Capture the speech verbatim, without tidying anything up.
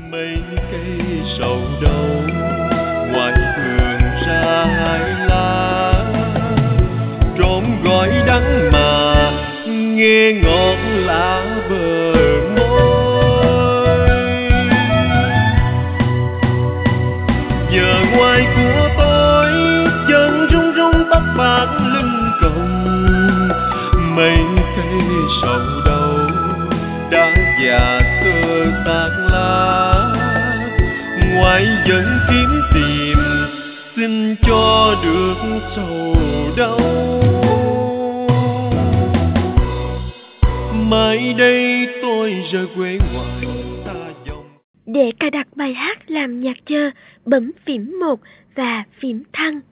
mấy cây sầu đâu ngoài vườn ra hai lá, trộm gọi đắng mà nghe ngọt lạ bờ môi. Giờ ngoài của tôi chân run run tóc bạc lưng còng, mấy cây sầu đâu đã già sơ xác lá, ngoài vẫn kiếm tìm xin cho được sầu đâu. Mai đây tôi rời quê ngoài xa dòng. Để cài đặt bài hát làm nhạc chờ, bấm phím một và phím thăng.